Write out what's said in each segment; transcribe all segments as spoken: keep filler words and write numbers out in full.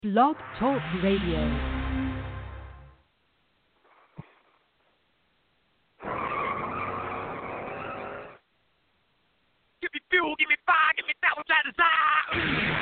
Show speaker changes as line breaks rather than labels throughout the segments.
Blog Talk Radio.
Give me fuel, give me fire, give me that which I desire.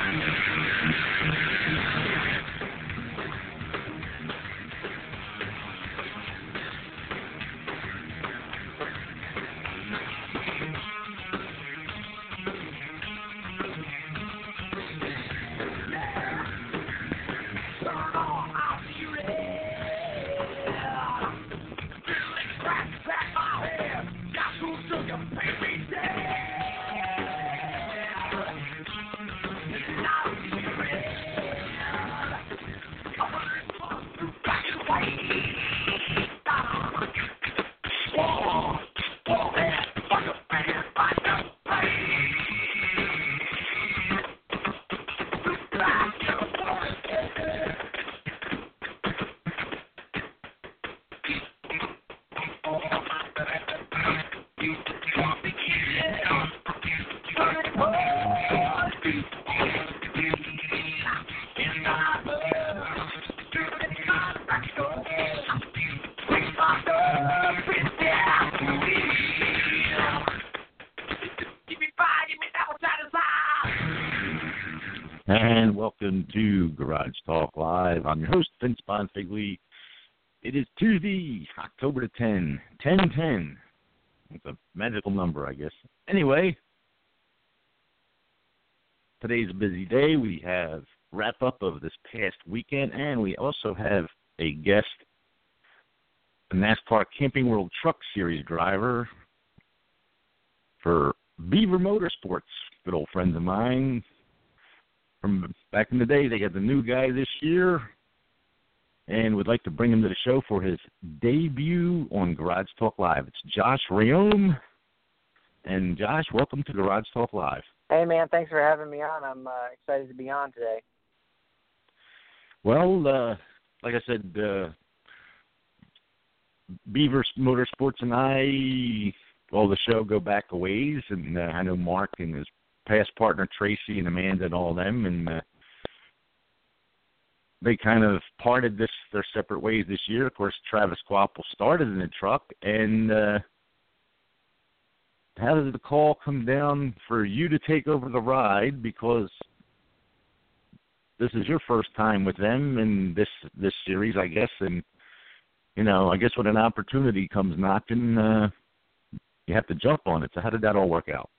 And welcome to Garage Talk Live. I'm your host, Vince Bonfigley. It is Tuesday, October the tenth, ten ten. It's a magical number, I guess. Anyway, today's a busy day. We have wrap-up of this past weekend, and we also have a guest, a NASCAR Camping World Truck Series driver for Beaver Motorsports, good old friends of mine. From back in the day, they got the new guy this year, and would like to bring him to the show for his debut on Garage Talk Live. It's Josh Rayome. And Josh, welcome to Garage Talk Live.
Hey, man, thanks for having me on. I'm uh, excited to be on today.
Well, uh, like I said, uh, Beaver Motorsports and I, well, the show go back a ways, and uh, I know Mark and his past partner Tracy and Amanda and all of them, and uh, they kind of parted this their separate ways this year. Of course, Travis Quapple started in the truck, and uh, how did the call come down for you to take over the ride? Because this is your first time with them in this this series, I guess, and you know, I guess when an opportunity comes knocking, uh, you have to jump on it. So how did that all work out?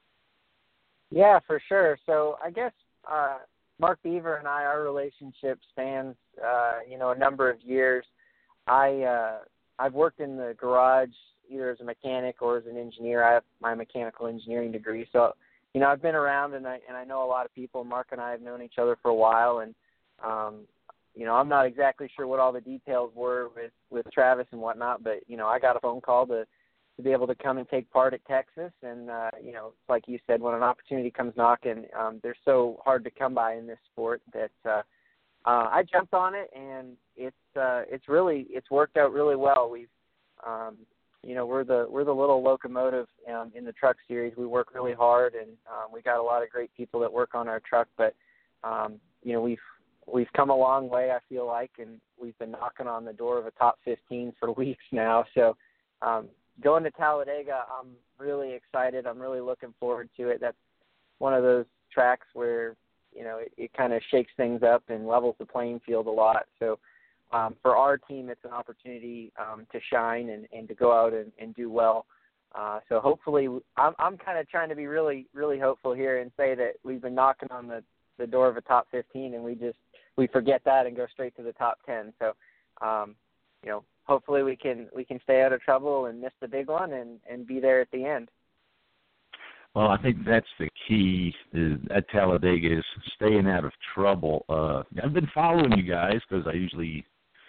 Yeah, for sure. So I guess uh, Mark Beaver and I, our relationship spans, uh, you know, a number of years. I, uh, I've worked in the garage either as a mechanic or as an engineer. I have my mechanical engineering degree. So, you know, I've been around and I, and I know a lot of people. Mark and I have known each other for a while. And, um, you know, I'm not exactly sure what all the details were with, with Travis and whatnot, but, you know, I got a phone call to to be able to come and take part at Texas. And, uh, you know, like you said, when an opportunity comes knocking, um, they're so hard to come by in this sport that uh, uh, I jumped on it, and it's uh, it's really it's worked out really well. We've, um, you know, we're the we're the little locomotive um, in the truck series. We work really hard, and um, we got a lot of great people that work on our truck. But, um, you know, we've we've come a long way, I feel like, and we've been knocking on the door of a top fifteen for weeks now. So, um, going to Talladega, I'm really excited. I'm really looking forward to it. That's one of those tracks where, you know, it, it kind of shakes things up and levels the playing field a lot. So um, for our team, it's an opportunity um, to shine and, and to go out and, and do well. Uh, so hopefully, I'm, I'm kind of trying to be really, really hopeful here and say that we've been knocking on the, the door of a top fifteen, and we just we forget that and go straight to the top ten. So, um, you know, hopefully we can we can stay out of trouble and miss the big one and, and be there at the end.
Well, I think that's the key is, at Talladega is staying out of trouble. Uh, I've been following you guys because I usually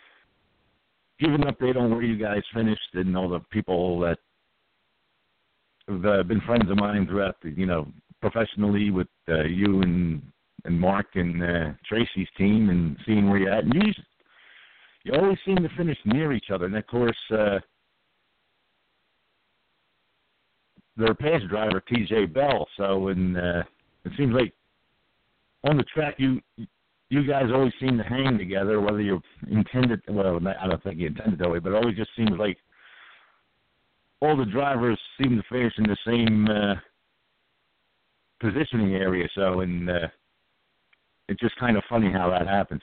give an update on where you guys finished and all the people that have uh, been friends of mine throughout the, you know, professionally with uh, you and, and Mark and uh, Tracy's team and seeing where you're at. And you You always seem to finish near each other. And, of course, uh, their past driver, T J Bell. So and, uh, it seems like on the track you you guys always seem to hang together, whether you intended, well, I don't think you intended that way, but it always just seems like all the drivers seem to finish in the same uh, positioning area. So, and uh, it's just kind of funny how that happens.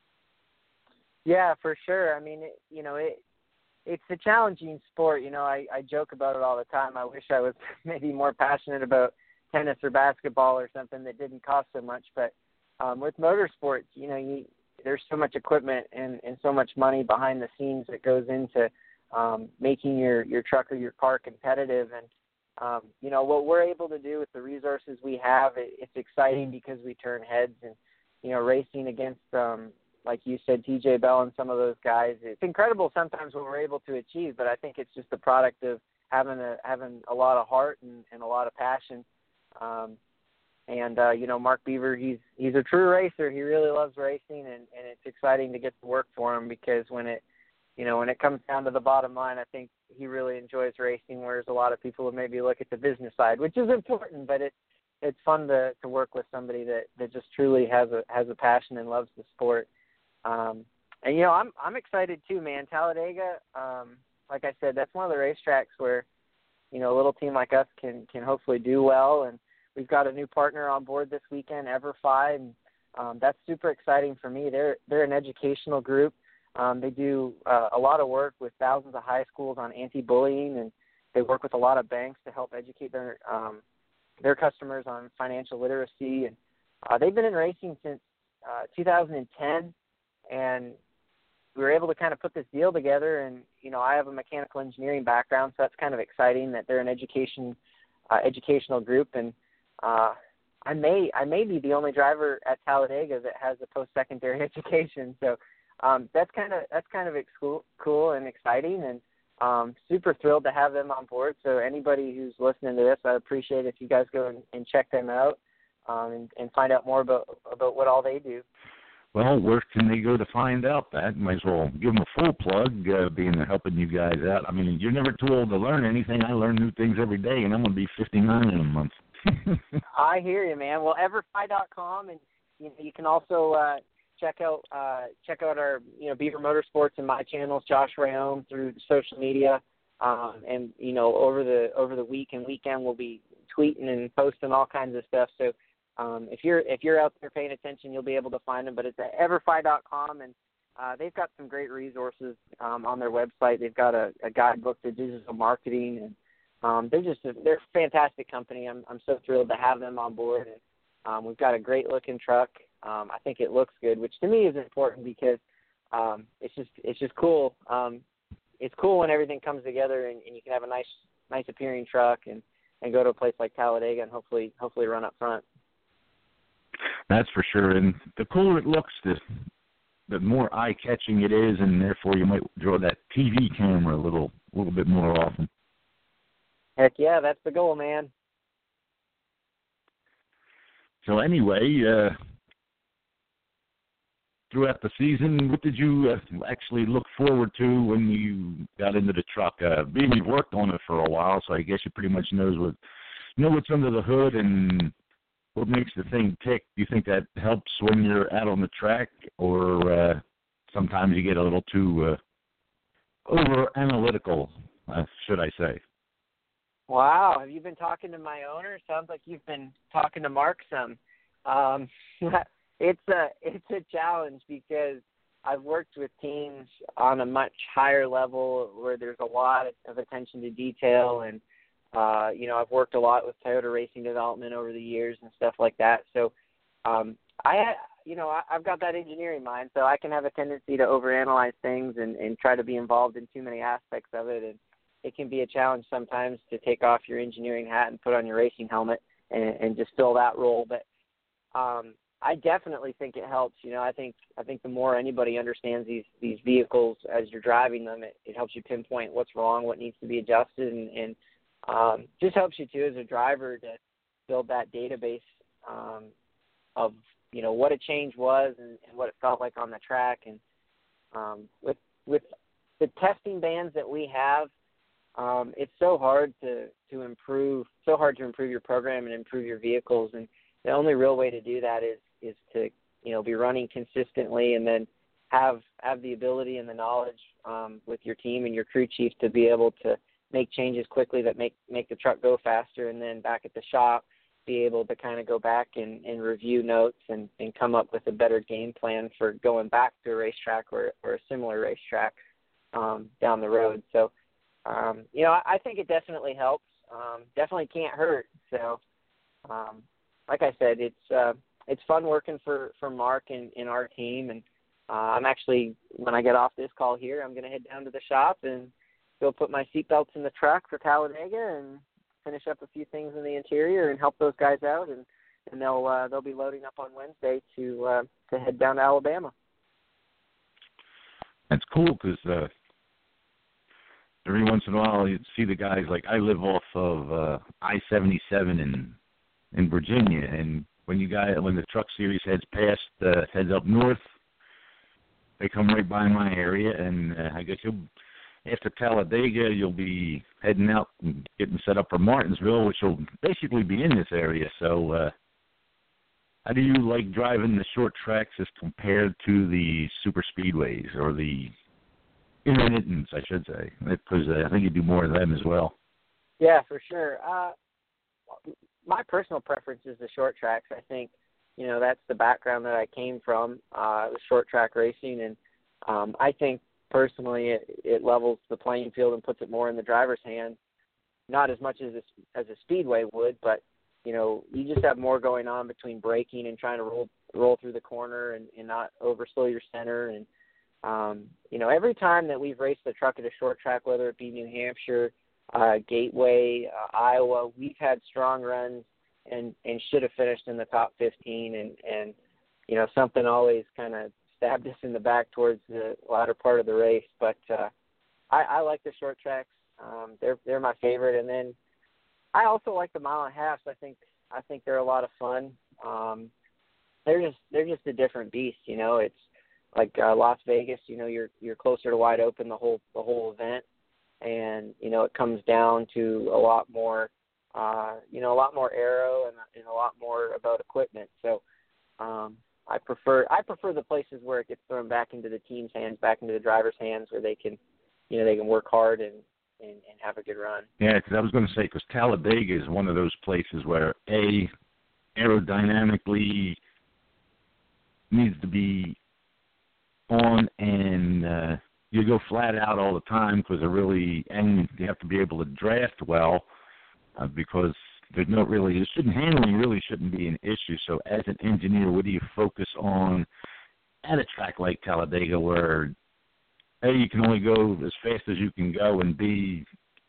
Yeah, for sure. I mean, it, you know, it it's a challenging sport. You know, I, I joke about it all the time. I wish I was maybe more passionate about tennis or basketball or something that didn't cost so much. But um, with motorsports, you know, you, there's so much equipment and, and so much money behind the scenes that goes into um, making your, your truck or your car competitive. And, um, you know, what we're able to do with the resources we have, it, it's exciting because we turn heads and, you know, racing against, um, like you said, T J Bell and some of those guys. It's incredible sometimes what we're able to achieve, but I think it's just the product of having a, having a lot of heart and, and a lot of passion. Um, and, uh, you know, Mark Beaver, he's he's a true racer. He really loves racing, and, and it's exciting to get to work for him because when it, you know, when it comes down to the bottom line, I think he really enjoys racing, whereas a lot of people would maybe look at the business side, which is important, but it, it's fun to, to work with somebody that, that just truly has a has a passion and loves the sport. Um, and, you know, I'm I'm excited too, man. Talladega, um, like I said, that's one of the racetracks where, you know, a little team like us can, can hopefully do well. And we've got a new partner on board this weekend, EverFi, and um, that's super exciting for me. They're they're an educational group. Um, they do uh, a lot of work with thousands of high schools on anti-bullying, and they work with a lot of banks to help educate their um, their customers on financial literacy. And uh, they've been in racing since uh, two thousand ten, and we were able to kind of put this deal together. And, you know, I have a mechanical engineering background, so that's kind of exciting that they're an education uh, educational group. And uh, I may I may be the only driver at Talladega that has a post-secondary education. So um, that's kind of that's kind of ex- cool and exciting, and um, super thrilled to have them on board. So anybody who's listening to this, I appreciate if you guys go and, and check them out um, and, and find out more about about what all they do.
Well, where can they go to find out that? Might as well give them a full plug, uh, being helping you guys out. I mean, you're never too old to learn anything. I learn new things every day, and I'm going to be fifty-nine in a month.
I hear you, man. Well, everfi dot com, and you know, you can also uh, check out uh, check out our you know Beaver Motorsports and my channels, Josh Rayome, through social media, um, and you know over the over the week and weekend we'll be tweeting and posting all kinds of stuff. So um, if you're if you're out there paying attention, you'll be able to find them. But it's at everfi dot com, and uh, they've got some great resources um, on their website. They've got a, a guidebook to digital marketing, and Um, they're just a, they're a fantastic company. I'm I'm so thrilled to have them on board. And, um, we've got a great looking truck. Um, I think it looks good, which to me is important because um, it's just it's just cool. Um, it's cool when everything comes together and, and you can have a nice nice appearing truck and, and go to a place like Talladega and hopefully hopefully run up front.
That's for sure. And the cooler it looks, the the more eye catching it is, and therefore you might draw that T V camera a little a little bit more often.
Heck yeah, that's the goal, man.
So anyway, uh, throughout the season, what did you uh, actually look forward to when you got into the truck? Uh, being you've worked on it for a while, so I guess you pretty much knows what know what's under the hood and what makes the thing tick. Do you think that helps when you're out on the track, or uh, sometimes you get a little too uh, over analytical, uh, should I say?
Wow, have you been talking to my owner? Sounds like you've been talking to Mark some. Um, it's a it's a challenge because I've worked with teams on a much higher level where there's a lot of attention to detail, and uh, you know I've worked a lot with Toyota Racing Development over the years and stuff like that. So um, I you know I, I've got that engineering mind, so I can have a tendency to overanalyze things and, and try to be involved in too many aspects of it, and it can be a challenge sometimes to take off your engineering hat and put on your racing helmet and, and just fill that role. But um, I definitely think it helps. You know, I think I think the more anybody understands these these vehicles as you're driving them, it, it helps you pinpoint what's wrong, what needs to be adjusted, and, and um, just helps you too as a driver to build that database um, of you know what a change was and, and what it felt like on the track. And um, with with the testing bands that we have. Um, it's so hard to, to improve, so hard to improve your program and improve your vehicles, and the only real way to do that is, is to you know, be running consistently, and then have have the ability and the knowledge um, with your team and your crew chief to be able to make changes quickly that make make the truck go faster, and then back at the shop be able to kind of go back and, and review notes and, and come up with a better game plan for going back to a racetrack or, or a similar racetrack um, down the road. So, um, you know, I, I think it definitely helps. Um, definitely can't hurt. So, um, like I said, it's uh, it's fun working for, for Mark and, and our team. And uh, I'm actually, when I get off this call here, I'm going to head down to the shop and go put my seatbelts in the truck for Talladega and finish up a few things in the interior and help those guys out, and, and they'll uh, they'll be loading up on Wednesday to uh, to head down to Alabama.
That's cool because uh, every once in a while you see the guys, like I live off of uh, I seventy-seven in in Virginia, and when you guys when the truck series heads past uh, heads up north, they come right by my area, and uh, I guess you'll. After Talladega, you'll be heading out and getting set up for Martinsville, which will basically be in this area. So uh, how do you like driving the short tracks as compared to the super speedways or the intermittents, I should say? Because uh, I think you do more of them as well.
Yeah, for sure. Uh, my personal preference is the short tracks. I think, you know, that's the background that I came from, uh, the short track racing. And um, I think, personally, it, it levels the playing field and puts it more in the driver's hands. Not as much as a, as a speedway would, but you know, you just have more going on between braking and trying to roll roll through the corner and, and not overslow your center. And um, you know, every time that we've raced the truck at a short track, whether it be New Hampshire, uh, Gateway, uh, Iowa, we've had strong runs and and should have finished in the top fifteen. And and you know, something always kind of stabbed us in the back towards the latter part of the race. But uh, I, I like the short tracks. Um, they're they're my favorite. And then I also like the mile and a half. I think I think they're a lot of fun. Um, they're just they're just a different beast. You know, it's like uh, Las Vegas. You know, you're you're closer to wide open the whole the whole event, and you know it comes down to a lot more. Uh, you know, a lot more aero and, and a lot more about equipment. So. Um, I prefer I prefer the places where it gets thrown back into the team's hands, back into the driver's hands, where they can, you know, they can work hard and, and, and have a good run.
Yeah, because I was going to say, because Talladega is one of those places where a aerodynamically needs to be on, and uh, you go flat out all the time because it really, and you have to be able to draft well uh, because. There's no really, it shouldn't, handling really shouldn't be an issue. So as an engineer, what do you focus on at a track like Talladega where, A, you can only go as fast as you can go, and B,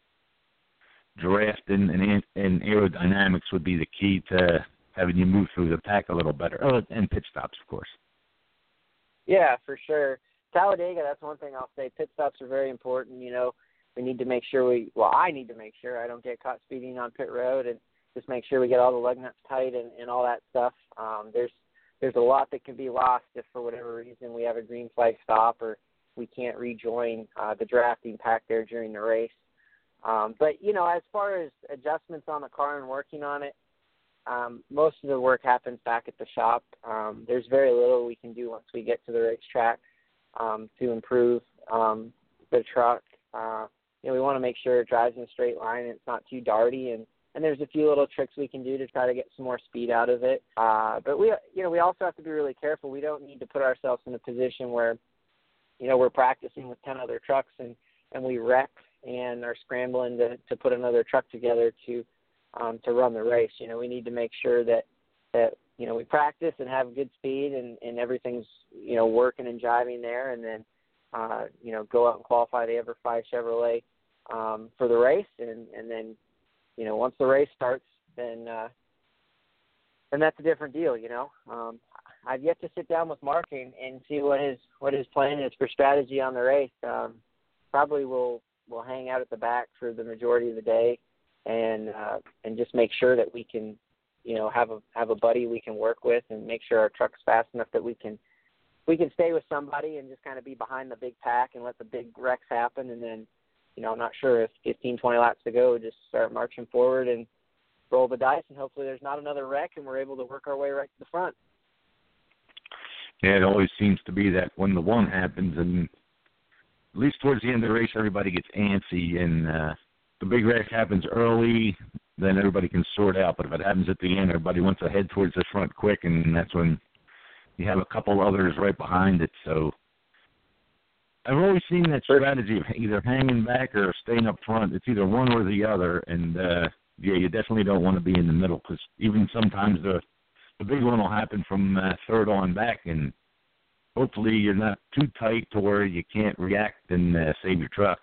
draft and, and, and aerodynamics would be the key to having you move through the pack a little better. Oh, and pit stops, of course.
Yeah, for sure. Talladega, that's one thing I'll say. Pit stops are very important. You know, we need to make sure we, well, I need to make sure I don't get caught speeding on pit road, and just make sure we get all the lug nuts tight and, and all that stuff. Um, there's there's a lot that can be lost if for whatever reason we have a green flag stop or we can't rejoin uh, the drafting pack there during the race. Um, but, you know, as far as adjustments on the car and working on it, um, most of the work happens back at the shop. Um, there's very little we can do once we get to the racetrack um, to improve um, the truck. Uh, you know, we want to make sure it drives in a straight line and it's not too darty, and And there's a few little tricks we can do to try to get some more speed out of it. Uh, but we, you know, we also have to be really careful. We don't need to put ourselves in a position where, you know, we're practicing with ten other trucks and, and we wreck and are scrambling to, to put another truck together to um, to run the race. You know, we need to make sure that, that you know, we practice and have good speed and, and everything's, you know, working and jiving there, and then, uh, you know, go out and qualify the Ever five Chevrolet um, for the race, and, and then, you know, once the race starts, then uh, then that's a different deal. You know, um, I've yet to sit down with Mark and, and see what his what his plan is for strategy on the race. Um, probably will will hang out at the back for the majority of the day, and uh, and just make sure that we can, you know, have a have a buddy we can work with, and make sure our truck's fast enough that we can we can stay with somebody and just kind of be behind the big pack and let the big wrecks happen, and then. You know, I'm not sure if fifteen, twenty laps to go, just start marching forward and roll the dice, and hopefully there's not another wreck and we're able to work our way right to the front.
Yeah, it always seems to be that when the one happens, and at least towards the end of the race, everybody gets antsy, and uh, the big wreck happens early, then everybody can sort out. But if it happens at the end, everybody wants to head towards the front quick, and that's when you have a couple others right behind it. So I've always seen that strategy of either hanging back or staying up front. It's either one or the other, and uh, yeah, you definitely don't want to be in the middle, because even sometimes the the big one will happen from uh, third on back, and hopefully you're not too tight to where you can't react and uh, save your truck.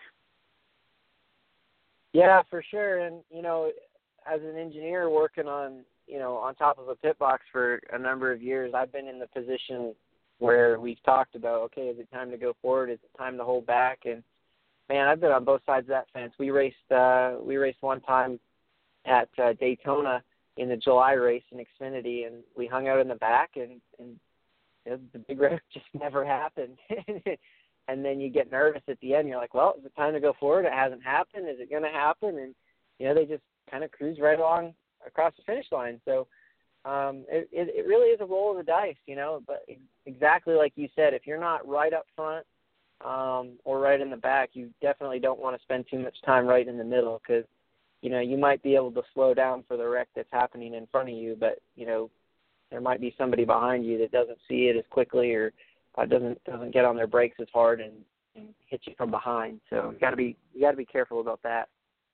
Yeah, for sure. And, you know, as an engineer working on, you know, on top of a pit box for a number of years, I've been in the position where we've talked about, okay, is it time to go forward? Is it time to hold back? And, man, I've been on both sides of that fence. We raced, uh, we raced one time at uh, Daytona in the July race in Xfinity, and we hung out in the back, and, and you know, the big wreck just never happened. And then you get nervous at the end. You're like, well, is it time to go forward? It hasn't happened. Is it going to happen? And, you know, they just kind of cruise right along across the finish line. So um, it, it, it really is a roll of the dice, you know. But exactly like you said, if you're not right up front um, or right in the back, you definitely don't want to spend too much time right in the middle, because, you know, you might be able to slow down for the wreck that's happening in front of you, but, you know, there might be somebody behind you that doesn't see it as quickly, or uh, doesn't doesn't get on their brakes as hard and, and hit you from behind. So you got to be you got to be careful about that.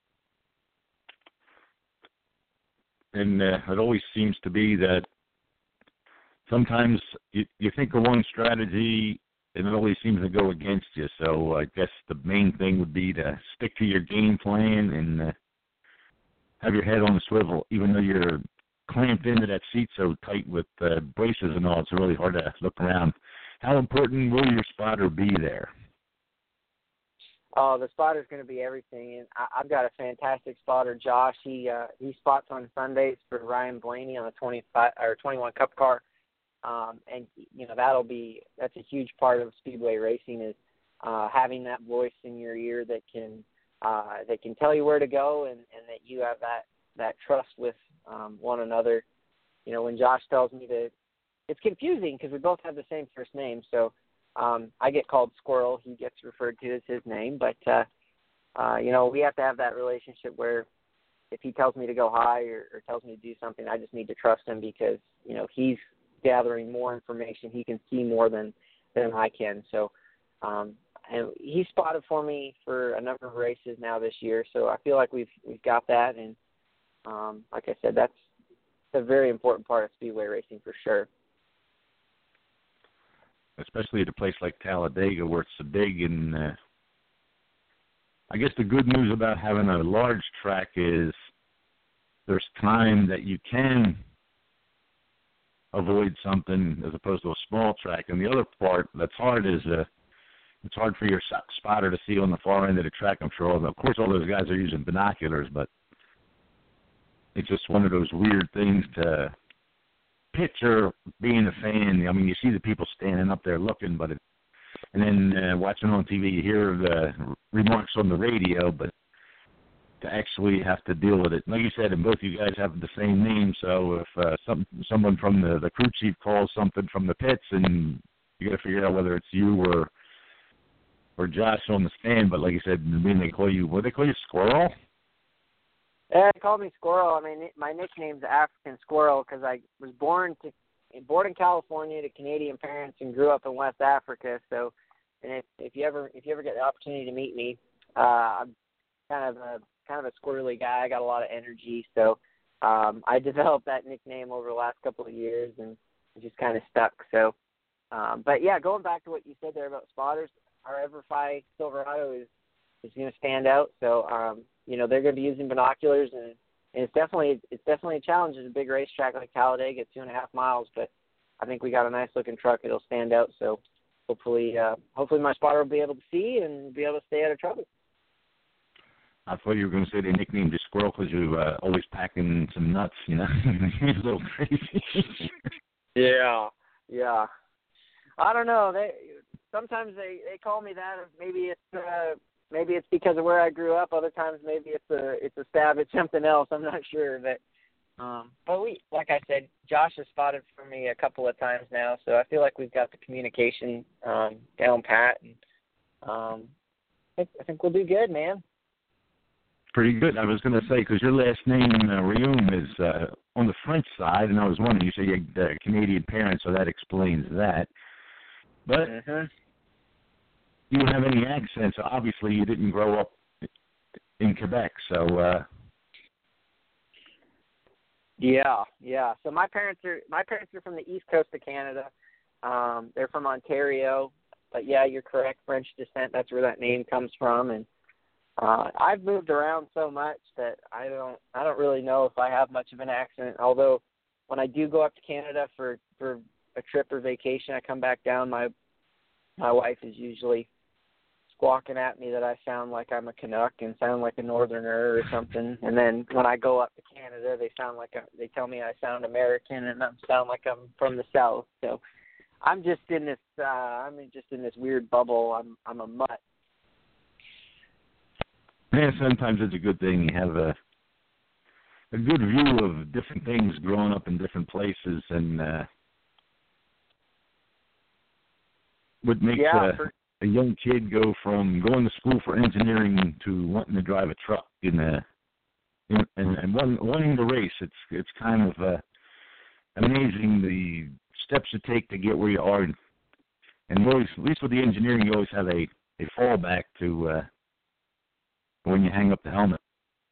And uh, it always seems to be that sometimes you, you think of one strategy, and it always seems to go against you. So I guess the main thing would be to stick to your game plan and uh, have your head on the swivel, even though you're clamped into that seat so tight with uh, braces and all. It's really hard to look around. How important will your spotter be there?
Oh, the spotter's going to be everything, and I, I've got a fantastic spotter, Josh. He uh, he spots on Sundays for Ryan Blaney on a twenty-five or twenty-one Cup car, um, and you know that'll be that's a huge part of speedway racing, is uh, having that voice in your ear that can uh, that can tell you where to go, and, and that you have that that trust with um, one another. You know, when Josh tells me to, it's confusing because we both have the same first name, so. Um, I get called Squirrel. He gets referred to as his name. But, uh, uh, you know, we have to have that relationship where if he tells me to go high or, or tells me to do something, I just need to trust him because, you know, he's gathering more information. He can see more than, than I can. So um, and he spotted for me for a number of races now this year. So I feel like we've we've got that. And um, like I said, that's a very important part of speedway racing for sure.
Especially at a place like Talladega where it's so big. And uh, I guess the good news about having a large track is there's time that you can avoid something as opposed to a small track. And the other part that's hard is uh, it's hard for your spotter to see on the far end of the track, I'm sure. Of course, all those guys are using binoculars, but it's just one of those weird things to picture being a fan. I mean, you see the people standing up there looking, but it, and then uh, watching on T V, you hear the remarks on the radio, but to actually have to deal with it. Like you said, and both of you guys have the same name, so if uh, some someone from the, the crew chief calls something from the pits, and you got to figure out whether it's you or or Josh on the stand. But like you said, I mean, they call you, what do they call you, Squirrel?
Yeah, they call me Squirrel. I mean, my nickname's African Squirrel because I was born to born in California to Canadian parents and grew up in West Africa. So, and if, if you ever if you ever get the opportunity to meet me, uh, I'm kind of a kind of a squirrely guy. I got a lot of energy, so um, I developed that nickname over the last couple of years, and it just kind of stuck. So, um, but yeah, going back to what you said there about spotters, our EverFi Silverado is is going to stand out. So. Um, You know, they're going to be using binoculars, and, and it's definitely it's definitely a challenge. It's a big racetrack like Talladega, two and a half miles, but I think we got a nice looking truck. It'll stand out. So hopefully, uh, hopefully my spotter will be able to see and be able to stay out of trouble.
I thought you were going to say they nicknamed you Squirrel because you uh, always packing some nuts. You know, you're a little crazy.
Yeah, yeah. I don't know. They sometimes they, they call me that. Maybe it's. Uh, Maybe it's because of where I grew up. Other times, maybe it's a it's a stab at something else. I'm not sure, but Um, but we, like I said, Josh has spotted for me a couple of times now, so I feel like we've got the communication um, down pat, and um, I think I think we'll do good, man.
Pretty good. I was going to say, because your last name, uh, Rioum, is uh, on the French side, and I was wondering, you say you had uh, Canadian parents, so that explains that. But
mm-hmm.
you don't have any accent, so obviously you didn't grow up in Quebec, so... Uh,
Yeah, yeah. So my parents are my parents are from the east coast of Canada. Um, they're from Ontario, but yeah, you're correct. French descent. That's where that name comes from. And uh, I've moved around so much that I don't I don't really know if I have much of an accent. Although when I do go up to Canada for for a trip or vacation, I come back down. My my wife is usually squawking at me that I sound like I'm a Canuck and sound like a Northerner or something. And then when I go up to Canada, they sound like a, they tell me I sound American and I sound like I'm from the South. So I'm just in this uh, I'm just in this weird bubble. I'm I'm a mutt.
Yeah, sometimes it's a good thing. You have a a good view of different things growing up in different places, and uh, what makes
yeah,
uh,
for-
a young kid go from going to school for engineering to wanting to drive a truck in a in, and, and wanting, wanting to race. It's it's kind of uh, amazing the steps you take to get where you are, and, and always, at least with the engineering, you always have a, a fallback to uh, when you hang up the helmet.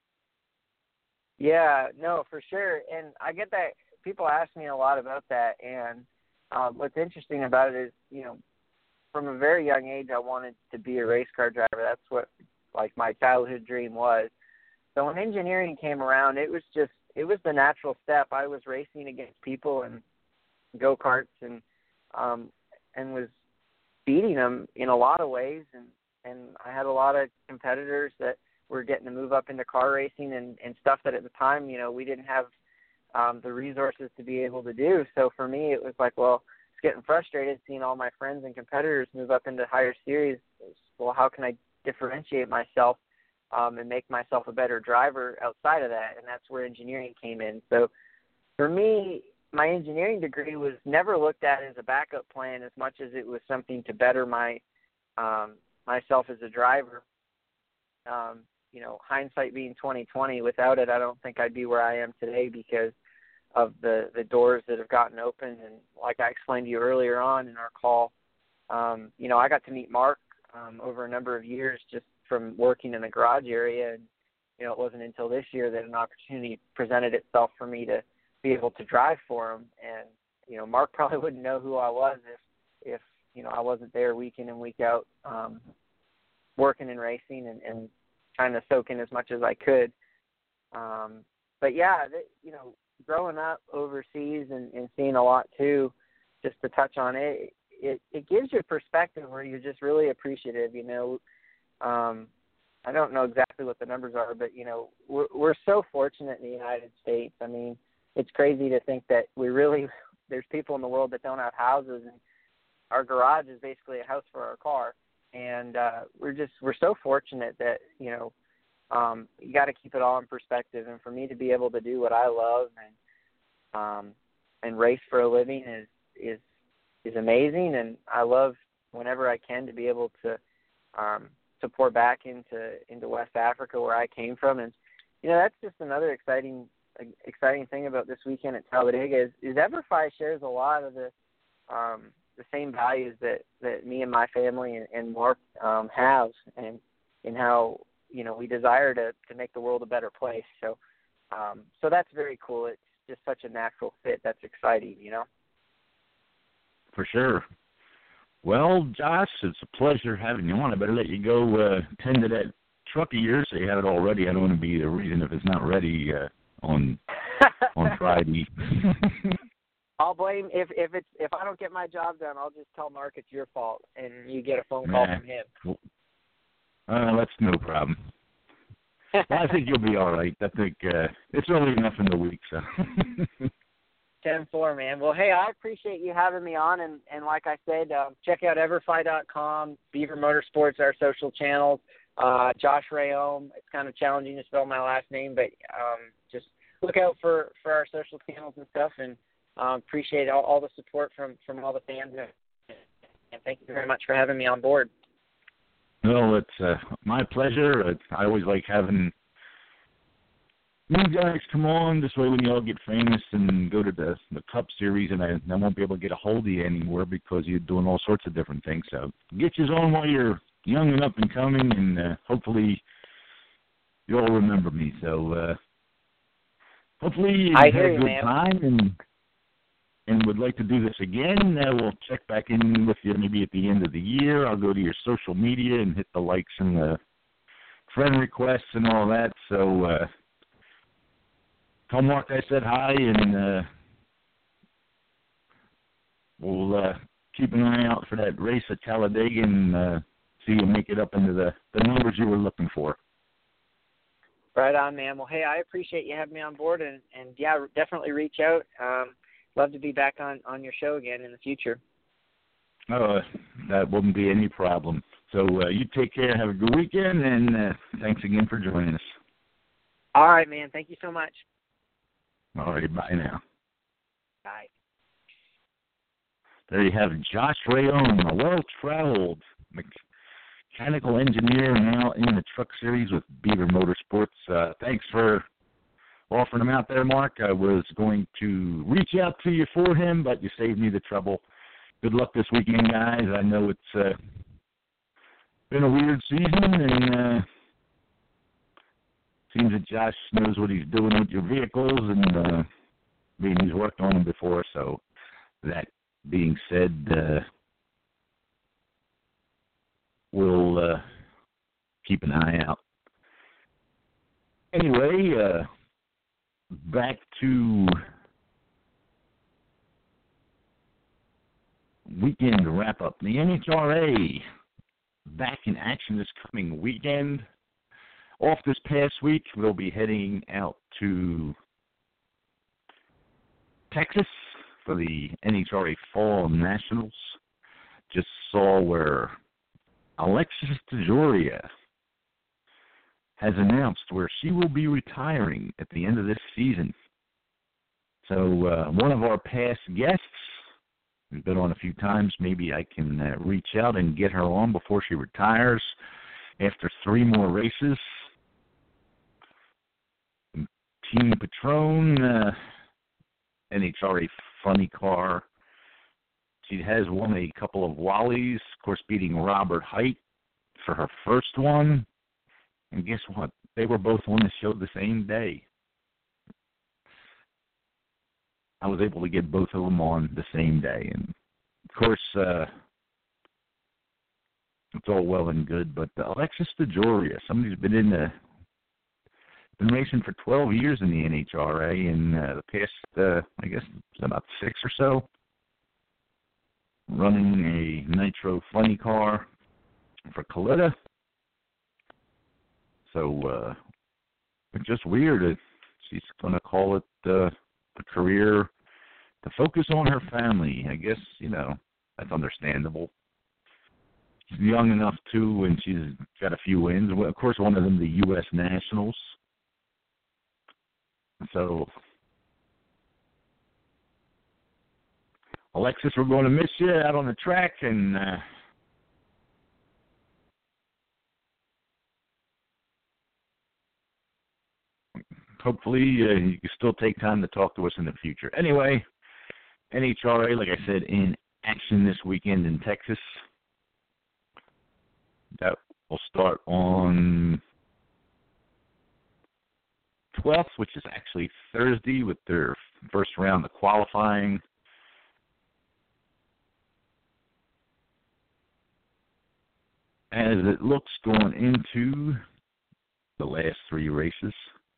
Yeah, no, for sure. And I get that people ask me a lot about that, and um, what's interesting about it is, you know, from a very young age, I wanted to be a race car driver. That's what, like, my childhood dream was. So when engineering came around, it was just, it was the natural step. I was racing against people and go-karts and um, and was beating them in a lot of ways. And, and I had a lot of competitors that were getting to move up into car racing and, and stuff that at the time, you know, we didn't have um, the resources to be able to do. So for me, it was like, well, getting frustrated seeing all my friends and competitors move up into higher series. Well, how can I differentiate myself um, and make myself a better driver outside of that? And that's where engineering came in. So for me, my engineering degree was never looked at as a backup plan as much as it was something to better my um, myself as a driver. Um, you know, hindsight being twenty twenty, without it, I don't think I'd be where I am today because of the, the doors that have gotten open. And like I explained to you earlier on in our call, um, you know, I got to meet Mark um, over a number of years just from working in the garage area. And, you know, it wasn't until this year that an opportunity presented itself for me to be able to drive for him. And, you know, Mark probably wouldn't know who I was if, if you know, I wasn't there week in and week out um, working and racing and, and trying to soak in as much as I could. Um, but, yeah, th- you know, growing up overseas and, and seeing a lot too, just to touch on it, it, it gives you a perspective where you're just really appreciative. You know, um, I don't know exactly what the numbers are, but, you know, we're, we're so fortunate in the United States. I mean, it's crazy to think that we really, there's people in the world that don't have houses, and our garage is basically a house for our car. And uh, we're just, we're so fortunate that, you know, Um, you got to keep it all in perspective, and for me to be able to do what I love and um, and race for a living is is is amazing. And I love whenever I can to be able to um, to pour back into into West Africa where I came from. And you know, that's just another exciting exciting thing about this weekend at Talladega is, is EverFi shares a lot of the um, the same values that, that me and my family and, and Mark um, have, and in how, you know, we desire to, to make the world a better place. So, um, so that's very cool. It's just such a natural fit. That's exciting, you know?
For sure. Well, Josh, it's a pleasure having you on. I better let you go uh, tend to that truck of yours. So you have it all ready. I don't want to be the reason if it's not ready uh, on on Friday.
I'll blame if if it's if I don't get my job done. I'll just tell Mark it's your fault, and you get a phone call
nah.
from him.
Well, uh, that's no problem. Well, I think you'll be all right. I think uh, it's only enough in the week, so.
ten four, man. Well, hey, I appreciate you having me on, and, and like I said, uh, check out everfi dot com, Beaver Motorsports, our social channels. Uh, Josh Rioum. It's kind of challenging to spell my last name, but um, just look out for, for our social channels and stuff, and uh, appreciate all, all the support from, from all the fans. And thank you very much for having me on board.
Well, it's uh, my pleasure. It's, I always like having you guys come on. This way when you all get famous and go to the, the Cup Series, and I, I won't be able to get a hold of you anymore because you're doing all sorts of different things. So get you on while you're young and up and coming, and uh, hopefully you all remember me. So uh, hopefully you
I
had
hear
a
you,
good
man.
time and and would like to do this again. Uh, we'll check back in with you maybe at the end of the year. I'll go to your social media and hit the likes and the friend requests and all that. So uh, tell Mark I said hi, and uh, we'll uh, keep an eye out for that race at Talladega and uh, see you make it up into the, the numbers you were looking for.
Right on, man. Well, hey, I appreciate you having me on board, and, and yeah, definitely reach out. Um, love to be back on, on your show again in the future.
Oh, that wouldn't be any problem. So uh, you take care, have a good weekend, and uh, thanks again for joining us.
All right, man. Thank you so much.
All right, bye now.
Bye.
There you have Josh Rayon, a well-traveled mechanical engineer now in the Truck Series with Beaver Motorsports. Uh, thanks for offering him out there, Mark. I was going to reach out to you for him, but you saved me the trouble. Good luck this weekend, guys. I know it's uh, been a weird season, and uh, seems that Josh knows what he's doing with your vehicles, and uh, I mean, he's worked on them before. So that being said, uh, we'll uh, keep an eye out. Anyway, uh, back to weekend wrap-up. The N H R A back in action this coming weekend. Off this past week, we'll be heading out to Texas for the N H R A Fall Nationals. Just saw where Alexis DeJoria has announced where she will be retiring at the end of this season. So uh, one of our past guests, who's been on a few times, maybe I can uh, reach out and get her on before she retires after three more races. Team Patron, uh, N H R A funny car. She has won a couple of Wallies, of course, beating Robert Height for her first one. And guess what? They were both on the show the same day. I was able to get both of them on the same day. And, of course, uh, it's all well and good, but Alexis DeJoria, somebody who's been in the been racing for twelve years in the N H R A, and uh, the past, uh, I guess, about six or so, running a Nitro funny car for Kalitta. So uh, it's just weird. She's going to call it uh, a career to focus on her family. I guess, you know, that's understandable. She's young enough, too, and she's got a few wins. Of course, one of them, the U S Nationals. So, Alexis, we're going to miss you out on the track, and uh, hopefully uh, you can still take time to talk to us in the future. Anyway, N H R A, like I said, in action this weekend in Texas. That will start on twelfth, which is actually Thursday, with their first round of qualifying. As it looks going into the last three races,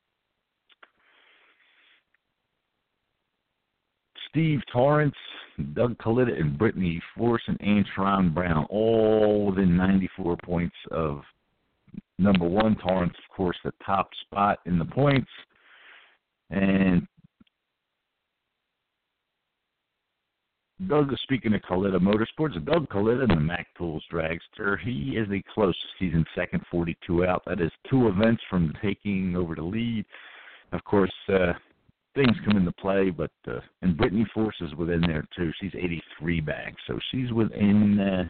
Steve Torrance, Doug Kalitta, and Brittany Force and Antron Brown, all within ninety-four points of number one. Torrance, of course, the top spot in the points. And Doug, speaking of Kalitta Motorsports, Doug Kalitta in the Mac Tools Dragster, he is the closest. He's in second, forty-two out. That is two events from taking over the lead. Of course, uh, things come into play, but uh, and Brittany Force is within there too. She's eighty-three back, so she's within uh,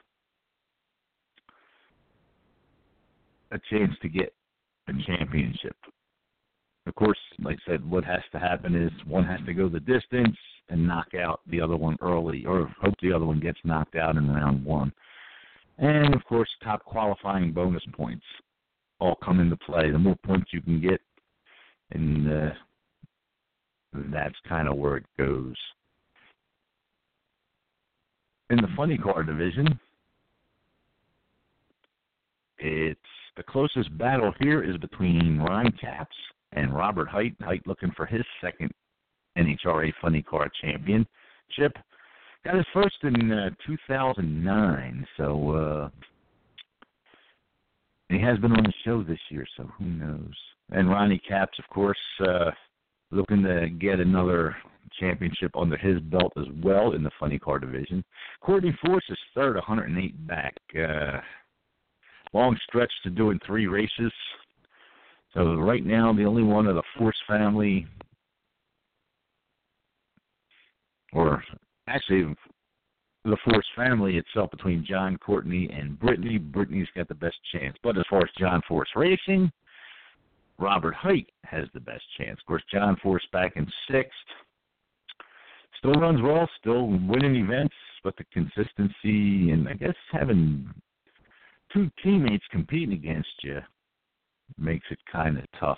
a chance to get a championship. Of course, like I said, what has to happen is one has to go the distance and knock out the other one early, or hope the other one gets knocked out in round one. And, of course, top qualifying bonus points all come into play. The more points you can get, and uh, that's kind of where it goes. In the funny car division, it's the closest battle here is between Ryan Capps and Robert Height. Height looking for his second N H R A Funny Car Championship. Got his first in uh, two thousand nine, so uh, he has been on the show this year, so who knows. And Ronnie Capps, of course, uh, looking to get another championship under his belt as well in the Funny Car division. Courtney Force is third, one hundred eight back. Uh, long stretch to doing three races. So right now, the only one of the Force family, or actually the Force family itself, between John, Courtney, and Brittany, Brittany's got the best chance. But as far as John Force Racing, Robert Height has the best chance. Of course, John Force back in sixth. Still runs well, still winning events, but the consistency and I guess having two teammates competing against you makes it kind of tough.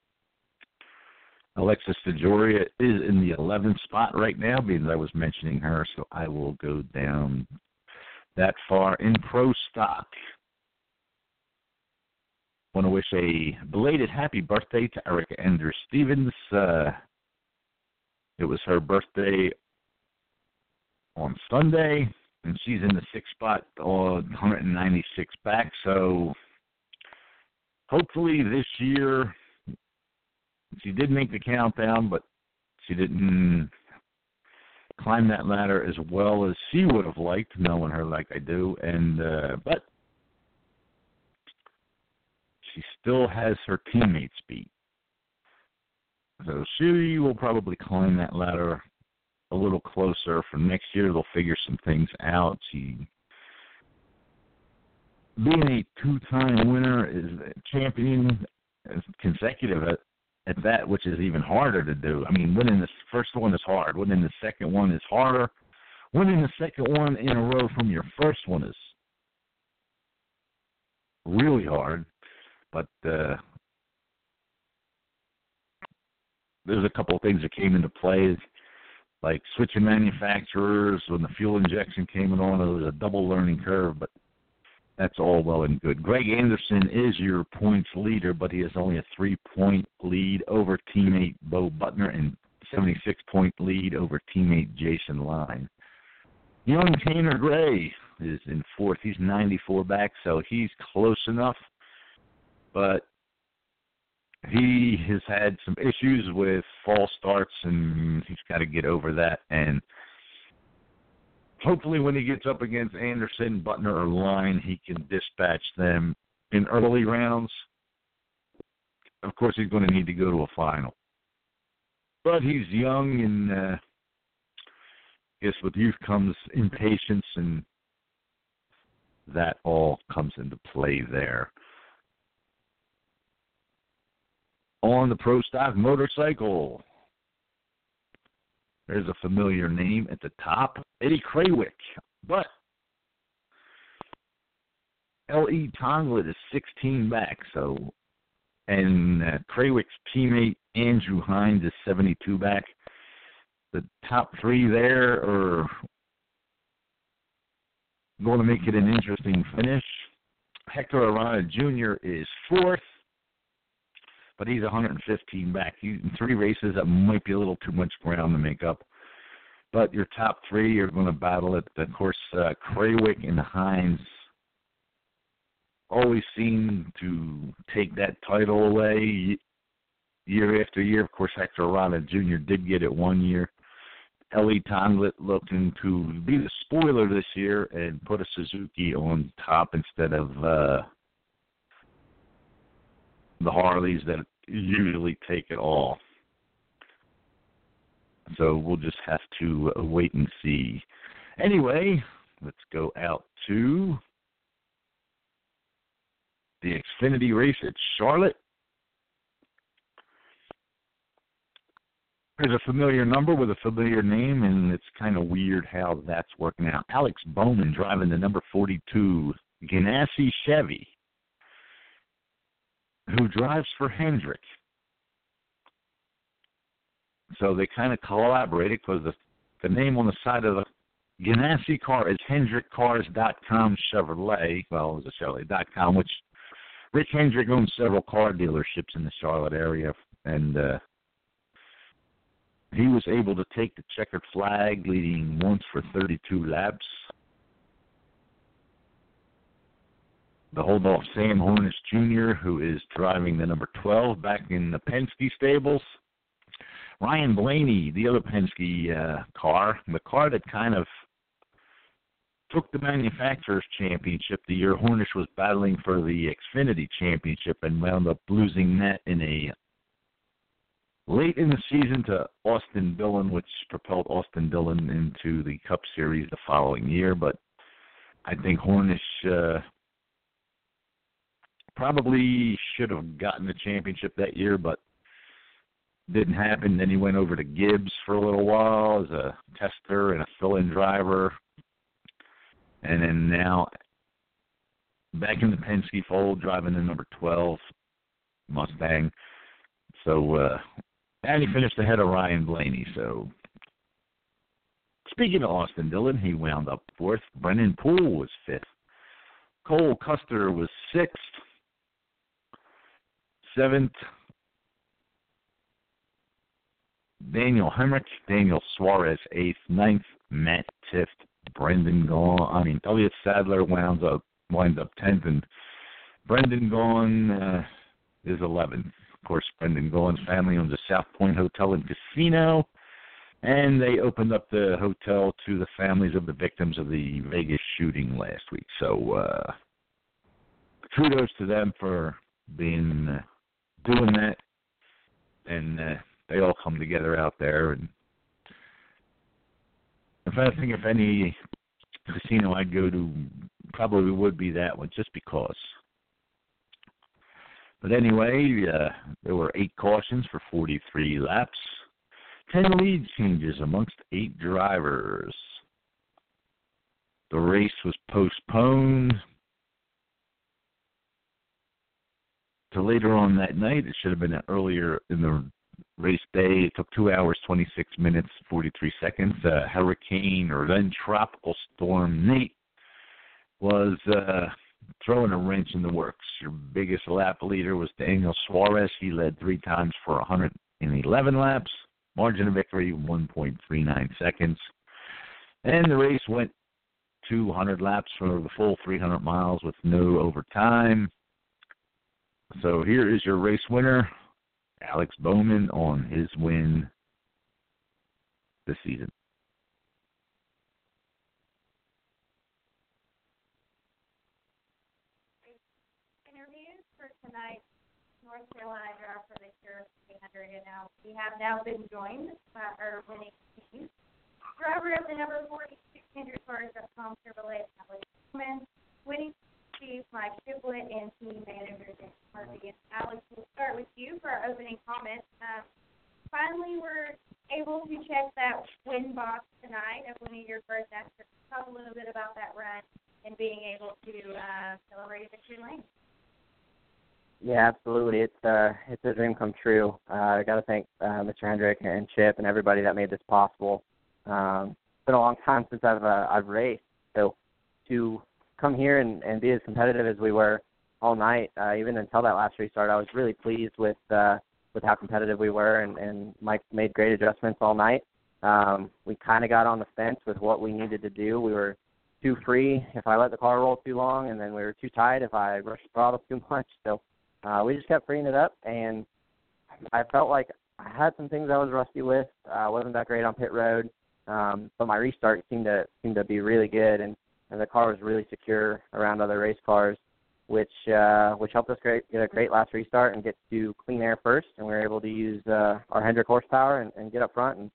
Alexis DeJoria is in the eleventh spot right now, because I was mentioning her, so I will go down that far in Pro Stock. Want to wish a belated happy birthday to Erica Ender Stevens. Uh, it was her birthday on Sunday, and she's in the sixth spot, one hundred ninety-six back. So hopefully this year, she did make the countdown, but she didn't climb that ladder as well as she would have liked, knowing her like I do. And uh, but she still has her teammates beat. So she will probably climb that ladder a little closer for next year. They'll figure some things out. She, being a two-time winner, is a champion consecutive at, at that, which is even harder to do. I mean, winning the first one is hard. Winning the second one is harder. Winning the second one in a row from your first one is really hard. But uh, there's a couple of things that came into play, like switching manufacturers. When the fuel injection came on, it was a double learning curve, but that's all well and good. Greg Anderson is your points leader, but he has only a three-point lead over teammate Bo Butner and seventy-six-point lead over teammate Jason Line. Young Tanner Gray is in fourth. He's ninety-four back, so he's close enough. But he has had some issues with false starts, and he's got to get over that. And hopefully when he gets up against Anderson, Butner, or Line, he can dispatch them in early rounds. Of course, he's going to need to go to a final. But he's young, and uh, I guess with youth comes impatience, and that all comes into play there. On the Pro Stock motorcycle, there's a familiar name at the top, Eddie Krawiec. But L E Tonglet is sixteen back, so, and uh, Krawiec's teammate Andrew Hines is seventy-two back. The top three there are going to make it an interesting finish. Hector Arana Junior is fourth, but he's one hundred fifteen back. He's in three races, that might be a little too much ground to make up. But your top three are going to battle it. Of course, uh, Krawiec and Hines always seem to take that title away year after year. Of course, Hector Arana Junior did get it one year. L E Tonglet looking to be the spoiler this year and put a Suzuki on top instead of uh, the Harleys that usually take it all. So we'll just have to uh, wait and see. Anyway, let's go out to the Xfinity race at Charlotte. There's a familiar number with a familiar name, and it's kind of weird how that's working out. Alex Bowman driving the number forty-two Ganassi Chevy, who drives for Hendrick. So they kind of collaborated because the, the name on the side of the Ganassi car is Hendrick Cars dot com Chevrolet. Well, it was a Chevrolet dot com, which Rick Hendrick owns several car dealerships in the Charlotte area, and uh, he was able to take the checkered flag, leading once for thirty-two laps. The hold off Sam Hornish Junior, who is driving the number twelve back in the Penske stables. Ryan Blaney, the other Penske uh, car, the car that kind of took the manufacturer's championship the year Hornish was battling for the Xfinity championship and wound up losing that in a late in the season to Austin Dillon, which propelled Austin Dillon into the Cup Series the following year. But I think Hornish uh, probably should have gotten the championship that year, but didn't happen. Then he went over to Gibbs for a little while as a tester and a fill-in driver. And then now back in the Penske fold, driving the number twelve Mustang. So, uh, and he finished ahead of Ryan Blaney. So, speaking of Austin Dillon, he wound up fourth. Brennan Poole was fifth. Cole Custer was sixth. Seventh, Daniel Hemrick. Daniel Suarez, eighth. Ninth, Matt Tifft. Brendan Gaughan, I mean, Elliott Sadler winds up, winds up tenth, and Brendan Gaughan uh, is eleventh. Of course, Brendan Gaughan's family owns a South Point Hotel and Casino, and they opened up the hotel to the families of the victims of the Vegas shooting last week. So, uh, kudos to them for being uh, doing that, and uh, they all come together out there. And if I think if any casino I'd go to, probably would be that one, just because. But anyway, uh, there were eight cautions for forty-three laps, ten lead changes amongst eight drivers. The race was postponed to later on that night. It should have been earlier in the race day. It took two hours, twenty-six minutes, forty-three seconds. Uh, hurricane or then tropical storm Nate was uh, throwing a wrench in the works. Your biggest lap leader was Daniel Suarez. He led three times for one hundred eleven laps. Margin of victory, one point three nine seconds. And the race went two hundred laps for the full three hundred miles with no overtime. So here is your race winner, Alex Bowman, on his win this season.
Interviews for tonight, North Carolina driver for the Cure three hundred, and now we have now been joined by our winning team. Driver of the number forty-six Hendrick Cars dot com Chevrolet, Alex Bowman. Winning Chief Mike Shiplett and team manager James Harvey. And Alex, we'll start with you for our opening comments. Um, finally, we're able to check that win box tonight of winning your first Masters. Talk a little bit about that run and being able to uh, celebrate a victory lane.
Yeah, absolutely. It's uh, it's a dream come true. Uh, I got to thank uh, Mister Hendrick and Chip and everybody that made this possible. Um, it's been a long time since I've uh, I've raced, so to come here and, and be as competitive as we were all night, uh, even until that last restart, I was really pleased with uh, with how competitive we were, and, and Mike made great adjustments all night. Um, we kind of got on the fence with what we needed to do. We were too free if I let the car roll too long, and then we were too tight if I rushed the throttle too much. So uh, we just kept freeing it up, and I felt like I had some things I was rusty with. I uh, wasn't that great on pit road, um, but my restart seemed to seemed to be really good, and and the car was really secure around other race cars, which uh, which helped us great, get a great last restart and get to clean air first, and we were able to use uh, our Hendrick horsepower and, and get up front and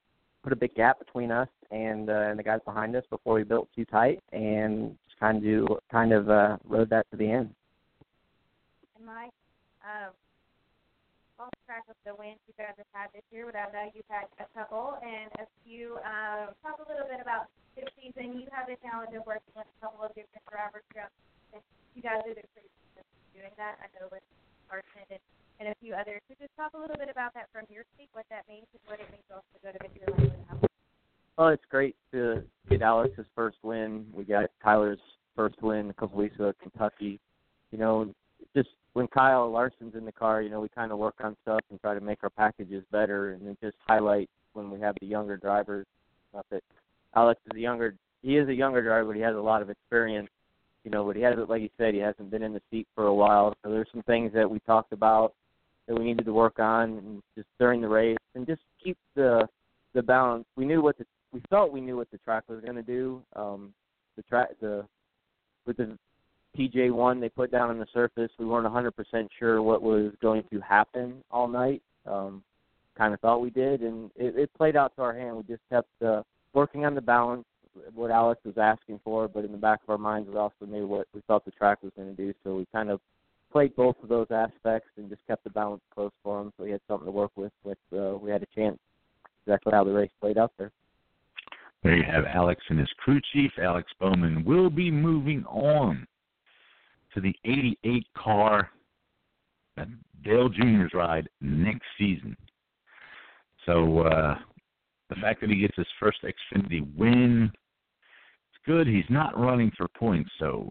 put a big gap between us and uh, and the guys behind us before we built too tight, and just kind of do, kind of uh, rode that to the end.
And Mike, um, lost track of the wins you guys have had this year, but I know you've had a couple and a few. Um, talk a little bit about this season. You have the challenge of working with a couple of different drivers throughout the season. You guys have been pretty consistent doing that. I know with Carson and, and a few others. So just talk a little bit about that from your seat, what that means, and what it means also to go to Victory Lane with Alex.
Well, it's great to get Alex's first win. We got Tyler's first win a couple weeks ago at Kentucky. You know, just when Kyle Larson's in the car, you know, we kind of work on stuff and try to make our packages better, and then just highlight when we have the younger drivers. Not that Alex is a younger, he is a younger driver, but he has a lot of experience. You know, but he hasn't, like he said, he hasn't been in the seat for a while. So there's some things that we talked about that we needed to work on, and just during the race, and just keep the the balance. We knew what the we felt we knew what the track was going to do. Um, the track, the with the P J one they put down on the surface, we weren't one hundred percent sure what was going to happen all night. Um, kind of thought we did, and it, it played out to our hand. We just kept uh, working on the balance, what Alex was asking for, but in the back of our minds, we also knew what we thought the track was going to do. So we kind of played both of those aspects and just kept the balance close for him, so he had something to work with. With uh, we had a chance. Exactly how the race played out there.
There you have Alex and his crew chief. Alex Bowman will be moving on to the eighty-eight car that Dale Junior's ride next season. So uh, the fact that he gets his first Xfinity win, it's good. He's not running for points. So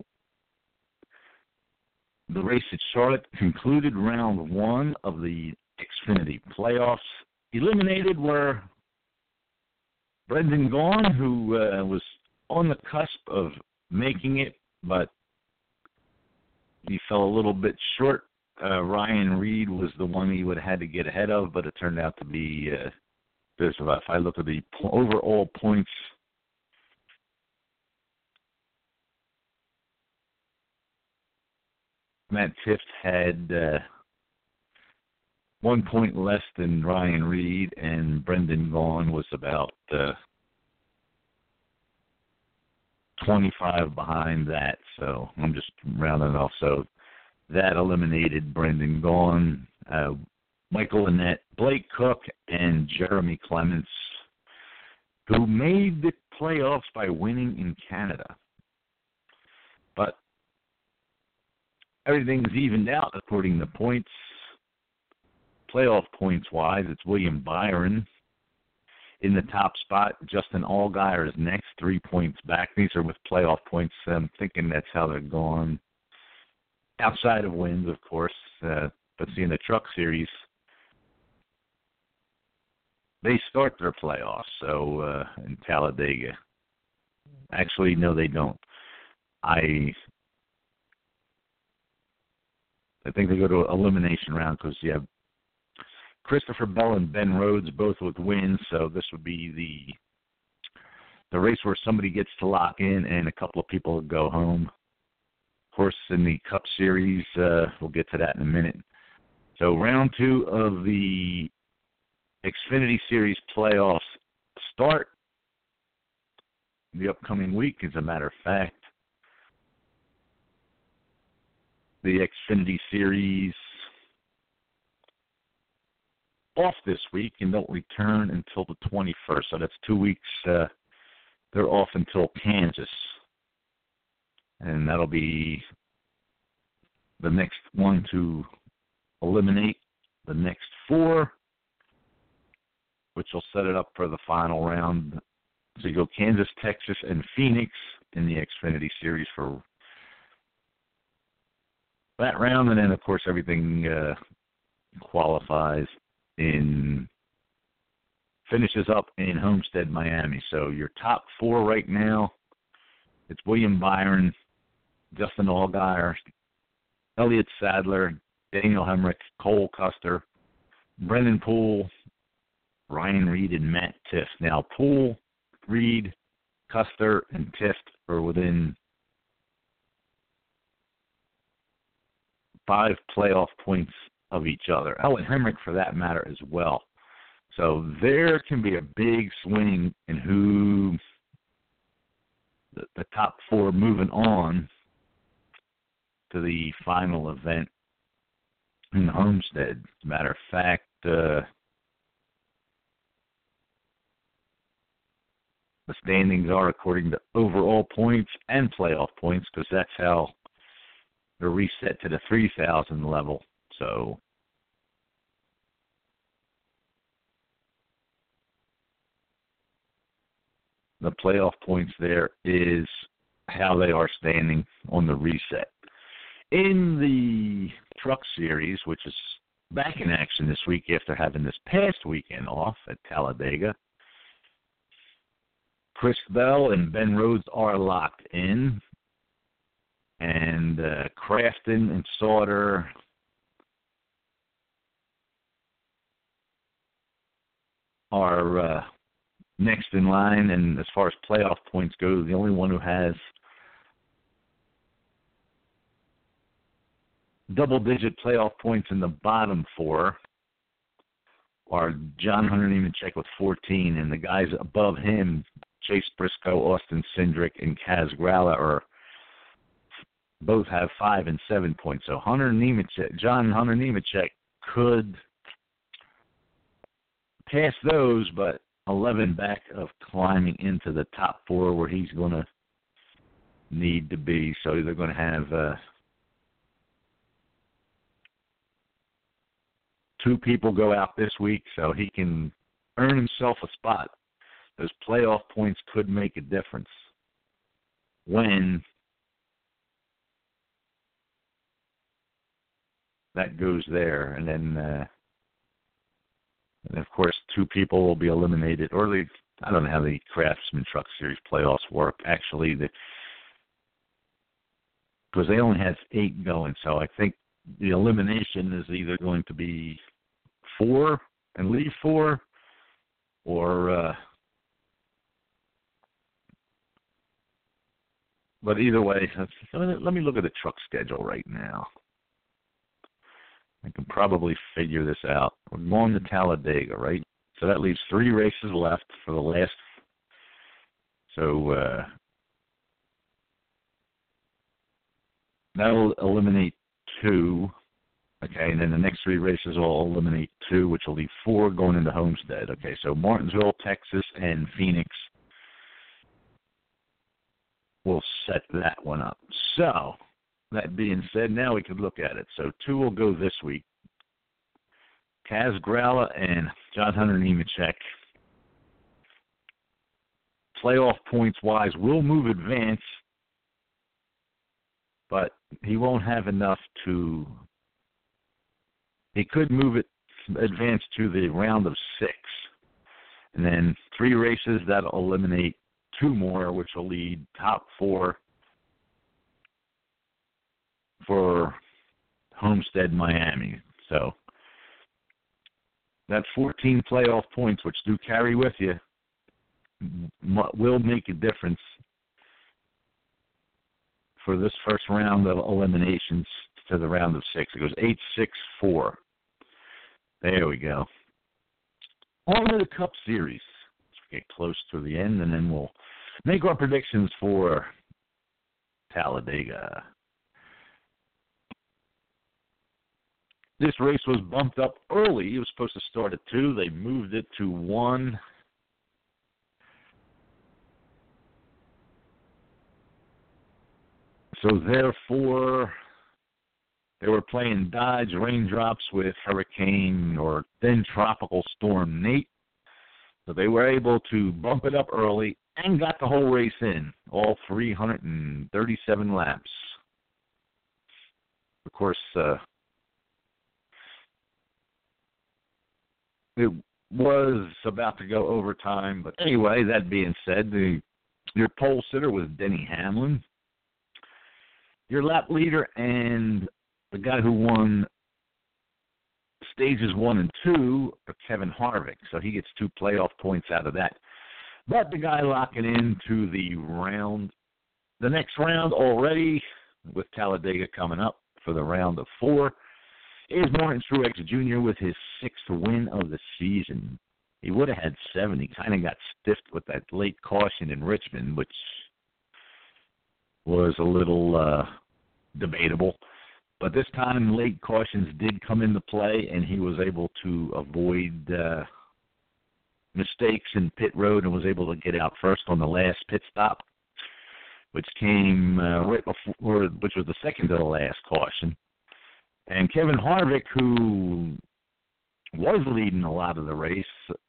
the race at Charlotte concluded round one of the Xfinity playoffs. Eliminated were Brendan Gaughan, who uh, was on the cusp of making it, but he fell a little bit short. Uh, Ryan Reed was the one he would have had to get ahead of, but it turned out to be, uh, there's about, if I look at the overall points, Matt Tifft had uh, one point less than Ryan Reed, and Brendan Gaughan was about uh, twenty-five behind that. So I'm just rounding off. So that eliminated Brendan Gaughan, uh, Michael Annett, Blake Cook, and Jeremy Clements, who made the playoffs by winning in Canada. But everything's evened out according to points. Playoff points-wise, it's William Byron in the top spot. Justin Allgaier is next, three points back. These are with playoff points. I'm thinking that's how they're going. Outside of wins, of course, uh, but see, in the Truck Series, they start their playoffs, so uh, in Talladega. Actually, no, they don't. I I think they go to elimination round because you have Christopher Bell and Ben Rhodes both with wins, so this would be the the race where somebody gets to lock in and a couple of people go home. Of course, in the Cup Series, uh, we'll get to that in a minute. So round two of the Xfinity Series playoffs start the upcoming week, as a matter of fact. The Xfinity Series off this week and don't return until the twenty-first. So that's two weeks. Uh, they're off until Kansas. And that'll be the next one to eliminate the next four, which will set it up for the final round. So you go Kansas, Texas, and Phoenix in the Xfinity Series for that round. And then, of course, everything uh, qualifies in finishes up in Homestead, Miami. So your top four right now, it's William Byron, Justin Allgaier, Elliott Sadler, Daniel Hemrick, Cole Custer, Brendan Poole, Ryan Reed, and Matt Tifft. Now, Poole, Reed, Custer, and Tifft are within five playoff points of each other. Oh, and Hemrick for that matter as well. So there can be a big swing in who the, the top four moving on to the final event in Homestead. As a matter of fact, uh, the standings are according to overall points and playoff points, because that's how they're reset to the three thousand level. So the playoff points there is how they are standing on the reset. In the Truck Series, which is back in action this week after having this past weekend off at Talladega, Chris Bell and Ben Rhodes are locked in, and uh, Crafton and Sauter are uh, next in line, and as far as playoff points go, the only one who has double-digit playoff points in the bottom four are John Hunter Nemechek with fourteen, and the guys above him, Chase Briscoe, Austin Cindric, and Kaz Grala, are both have five and seven points. So Hunter Nemechek, John Hunter Nemechek could pass those, but eleven back of climbing into the top four where he's going to need to be. So they're going to have uh, two people go out this week so he can earn himself a spot. Those playoff points could make a difference when that goes there. And then, uh, and of course, two people will be eliminated. Or the, I don't know how the Craftsman Truck Series playoffs work, actually, the, because they only have eight going. So I think the elimination is either going to be four and leave four, or uh, but either way, let me look at the truck schedule right now. I can probably figure this out. We're going to Talladega, right? So that leaves three races left for the last. So uh, that'll eliminate two. Okay, and then the next three races will eliminate two, which will leave four going into Homestead. Okay, so Martinsville, Texas, and Phoenix will set that one up. So, that being said, now we could look at it. So two will go this week. Kaz Grala and John Hunter Nemechek, playoff points-wise, will move advance, but he won't have enough to... He could move it, advance to the round of six. And then three races, that'll eliminate two more, which will lead top four for Homestead, Miami. So that fourteen playoff points, which do carry with you, will make a difference for this first round of eliminations to the round of six. It goes eight, six, four. There we go. On to the Cup Series. Let's get close to the end, and then we'll make our predictions for Talladega. This race was bumped up early. It was supposed to start at two. They moved it to one. So therefore, they were playing Dodge Raindrops with Hurricane or then Tropical Storm Nate. So they were able to bump it up early and got the whole race in, all three hundred thirty-seven laps. Of course, uh, it was about to go overtime. But anyway, that being said, the, your pole sitter was Denny Hamlin. Your lap leader and the guy who won stages one and two are Kevin Harvick, so he gets two playoff points out of that. But the guy locking into the round, the next round already, with Talladega coming up for the round of four, is Martin Truex Junior with his sixth win of the season. he would have had seven. He kind of got stiffed with that late caution in Richmond, which was a little uh, debatable. But this time, late cautions did come into play, and he was able to avoid uh, mistakes in pit road and was able to get out first on the last pit stop, which came uh, right before, which was the second to the last caution. And Kevin Harvick, who was leading a lot of the race,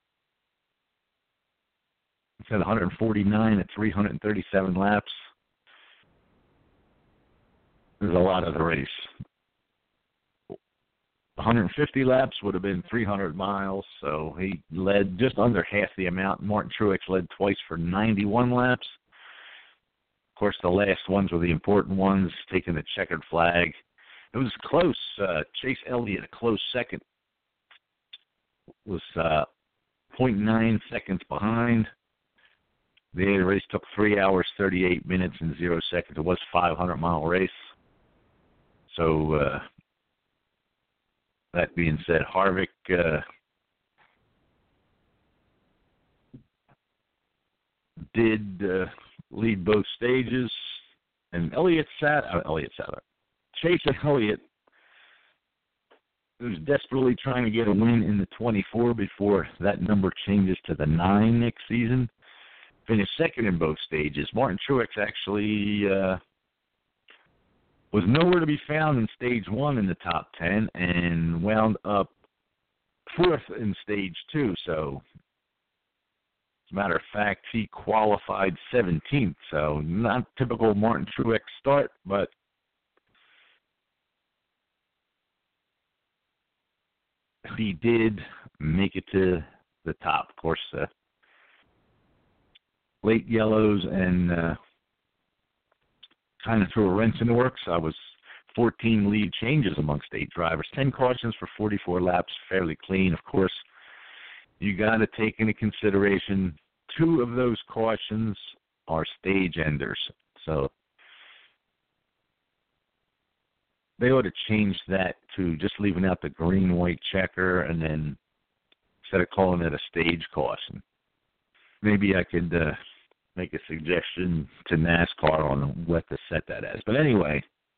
it's at one forty-nine at three hundred thirty-seven laps. There's a lot of the race. one hundred fifty laps would have been three hundred miles, so he led just under half the amount. Martin Truex led twice for ninety-one laps. Of course, the last ones were the important ones, taking the checkered flag. It was close. Uh, Chase Elliott, a close second, was uh, zero point nine seconds behind. The race took three hours, thirty-eight minutes, and zero seconds. It was a five hundred mile race. So, uh, that being said, Harvick uh, did uh, lead both stages, and Elliott sat. Uh, Elliott sat. Chase Elliott, who's desperately trying to get a win in the twenty-four before that number changes to the nine next season, finished second in both stages. Martin Truex actually uh, was nowhere to be found in stage one in the top ten and wound up fourth in stage two. So, as a matter of fact, he qualified seventeenth. So, not typical Martin Truex start, but he did make it to the top. Of course, uh, late yellows and uh, kind of threw a wrench in the works. I was fourteen lead changes amongst eight drivers, ten cautions for forty-four laps, fairly clean. Of course, you got to take into consideration two of those cautions are stage enders. So they ought to change that to just leaving out the green-white checker and then instead of calling it a stage caution. Maybe I could uh, make a suggestion to NASCAR on what to set that as. But anyway,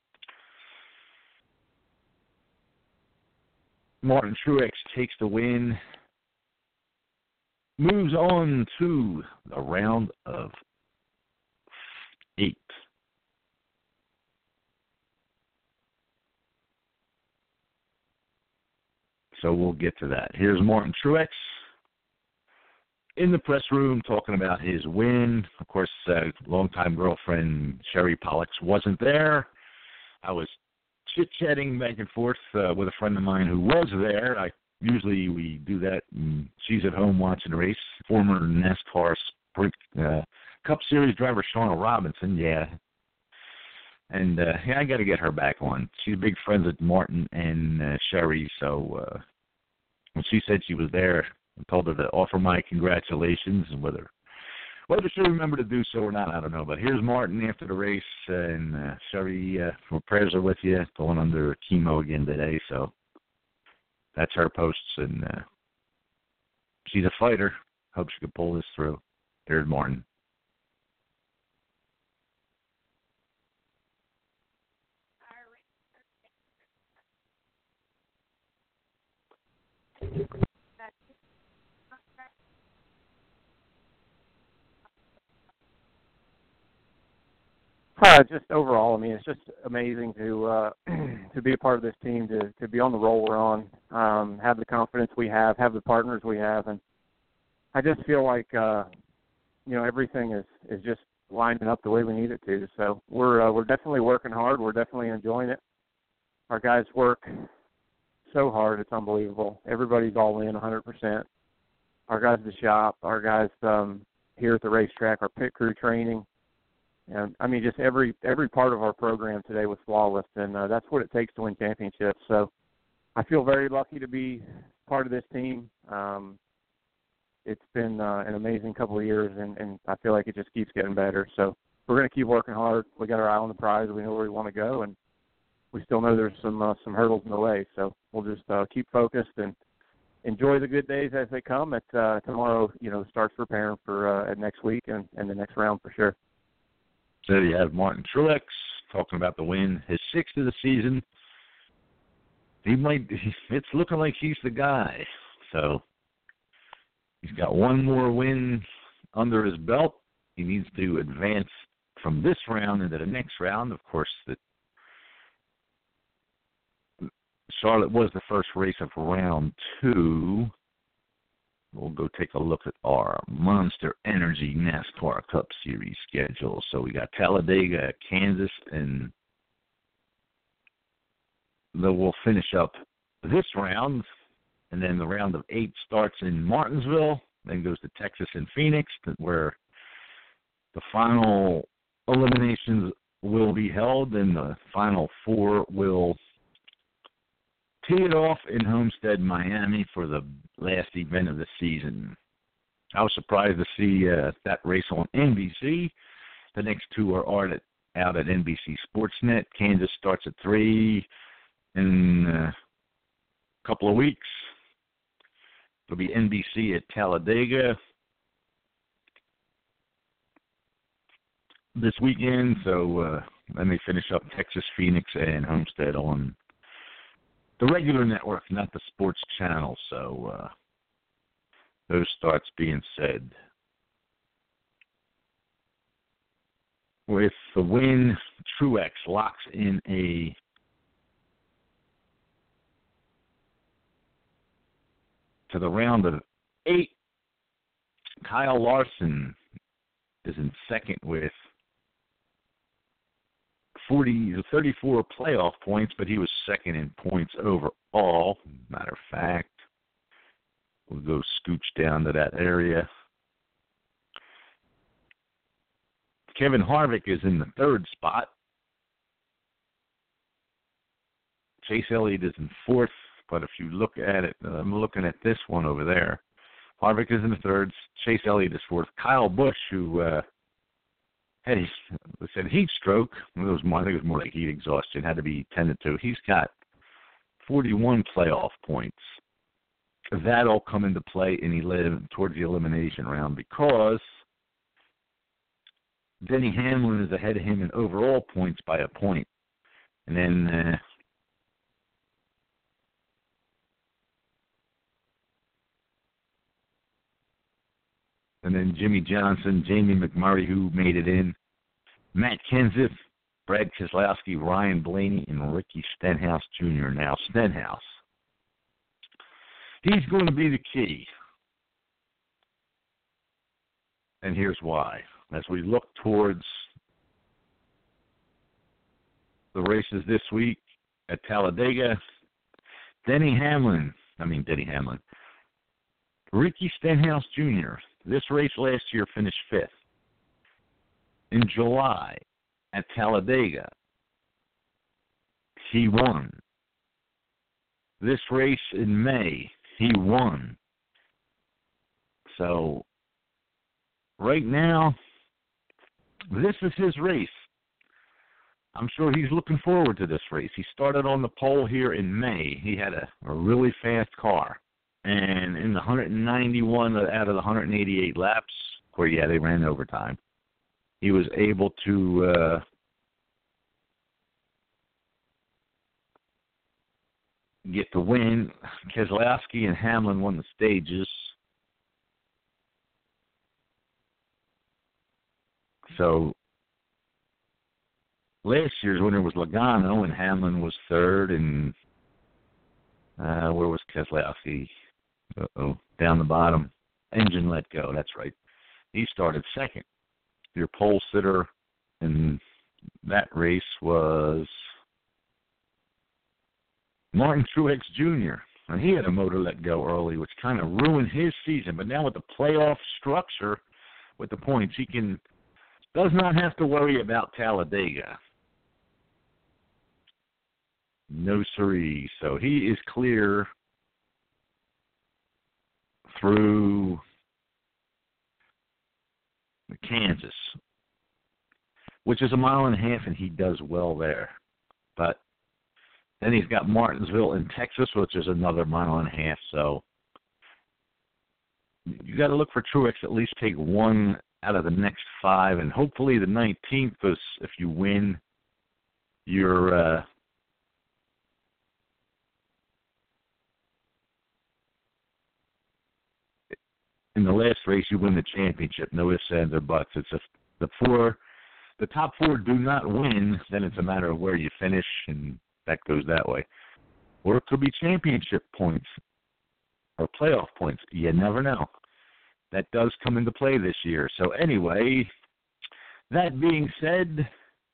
Martin Truex takes the win, moves on to the round of eight. So we'll get to that. Here's Martin Truex in the press room talking about his win. Of course, uh, longtime girlfriend Sherry Pollux wasn't there. I was chit-chatting back and forth uh, with a friend of mine who was there. I usually we do that, and she's at home watching the race. Former NASCAR Sprint uh, Cup Series driver Shauna Robinson, yeah. And, uh, yeah, I got to get her back on. She's big friends with Martin and uh, Sherry, so uh, when she said she was there, I told her to offer my congratulations, and whether whether she'll remember to do so or not, I don't know. But here's Martin after the race, uh, and uh, Sherry, uh, her prayers are with you, going under chemo again today, so that's her posts, and uh, she's a fighter. Hope she can pull this through. Here's Martin.
Uh, just overall, I mean, it's just amazing to uh, to be a part of this team, to to be on the roll we're on, um, have the confidence we have, have the partners we have, and I just feel like uh, you know everything is, is just lining up the way we need it to. So we're uh, we're definitely working hard. We're definitely enjoying it. Our guys work so hard, it's unbelievable. Everybody's all in one hundred percent. Our guys at the shop, our guys um, here at the racetrack, our pit crew training. And I mean, just every every part of our program today was flawless, and uh, that's what it takes to win championships. So I feel very lucky to be part of this team. Um, it's been uh, an amazing couple of years, and, and I feel like it just keeps getting better. So we're going to keep working hard. We got our eye on the prize. We know where we want to go, and we still know there's some uh, some hurdles in the way. So we'll just uh, keep focused and enjoy the good days as they come. It's uh, tomorrow, you know, starts preparing for uh, next week and, and the next round for sure.
So you have Martin Truex talking about the win, his sixth of the season. He might. It's looking like he's the guy. So he's got one more win under his belt. He needs to advance from this round into the next round. Of course, the Charlotte was the first race of round two. We'll go take a look at our Monster Energy NASCAR Cup Series schedule. So we got Talladega, Kansas, and then we'll finish up this round. And then the round of eight starts in Martinsville, then goes to Texas and Phoenix, where the final eliminations will be held, and the final four will tee it off in Homestead, Miami for the last event of the season. I was surprised to see uh, that race on N B C. The next two are out at, out at N B C Sportsnet. Kansas starts at three in uh, a couple of weeks. It'll be N B C at Talladega this weekend. So uh, then they finish up Texas, Phoenix, and Homestead on the regular network, not the sports channel. So uh, those starts being said. With the win, Truex locks in a to the round of eight. Kyle Larson is in second with forty, thirty-four playoff points, but he was second in points overall. Matter of fact, we'll go scooch down to that area. Kevin Harvick is in the third spot. Chase Elliott is in fourth, but if you look at it, uh, I'm looking at this one over there. Harvick is in the third. Chase Elliott is fourth. Kyle Busch, who uh, had he said heat stroke, it was more, I think it was more like heat exhaustion, had to be tended to. He's got forty-one playoff points. That'll come into play in eleven towards the elimination round because Denny Hamlin is ahead of him in overall points by a point. And then uh, and then Jimmy Johnson, Jamie McMurray, who made it in, Matt Kenseth, Brad Keselowski, Ryan Blaney, and Ricky Stenhouse Junior Now, Stenhouse, he's going to be the key. And here's why. As we look towards the races this week at Talladega, Denny Hamlin, I mean Denny Hamlin, Ricky Stenhouse Junior, this race last year finished fifth. In July at Talladega, he won. This race in May, he won. So, right now, this is his race. I'm sure he's looking forward to this race. He started on the pole here in May. He had a, a really fast car. And in the one ninety-one out of the one hundred eighty-eight laps, where, yeah, they ran overtime, he was able to uh, get the win. Keselowski and Hamlin won the stages. So last year's winner was Logano, and Hamlin was third, and uh, where was Keselowski? Uh-oh, down the bottom. Engine let go, that's right. He started second. Your pole sitter in that race was Martin Truex Junior And he had a motor let go early, which kind of ruined his season. But now with the playoff structure, with the points, he can does not have to worry about Talladega. No siree. So he is clear through Kansas, which is a mile and a half, and he does well there. But then he's got Martinsville in Texas, which is another mile and a half. So you got to look for Truex at least take one out of the next five, and hopefully the nineteenth, because if you win, you're uh, in the last race, you win the championship. No ifs, ands, or buts. It's a, the four, the top four do not win. Then it's a matter of where you finish, and that goes that way. Or it could be championship points or playoff points. You never know. That does come into play this year. So anyway, that being said,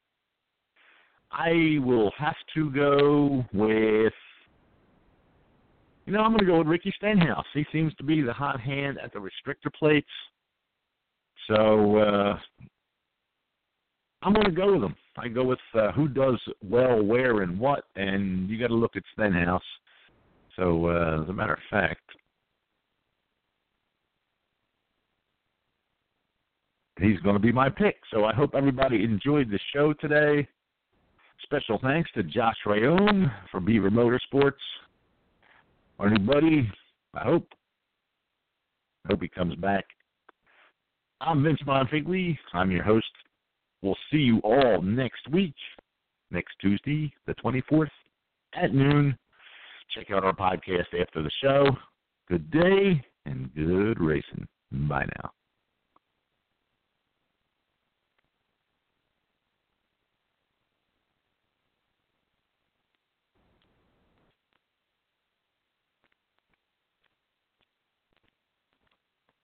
I will have to go with, you know, I'm going to go with Ricky Stenhouse. He seems to be the hot hand at the restrictor plates. So uh, I'm going to go with him. I go with uh, who does well, where, and what, and you got to look at Stenhouse. So uh, as a matter of fact, he's going to be my pick. So I hope everybody enjoyed the show today. Special thanks to Josh Rayone for Beaver Motorsports. Our new buddy, I hope. I hope he comes back. I'm Vince Monfigley. I'm your host. We'll see you all next week, next Tuesday, the twenty-fourth, at noon. Check out our podcast after the show. Good day and good racing. Bye now.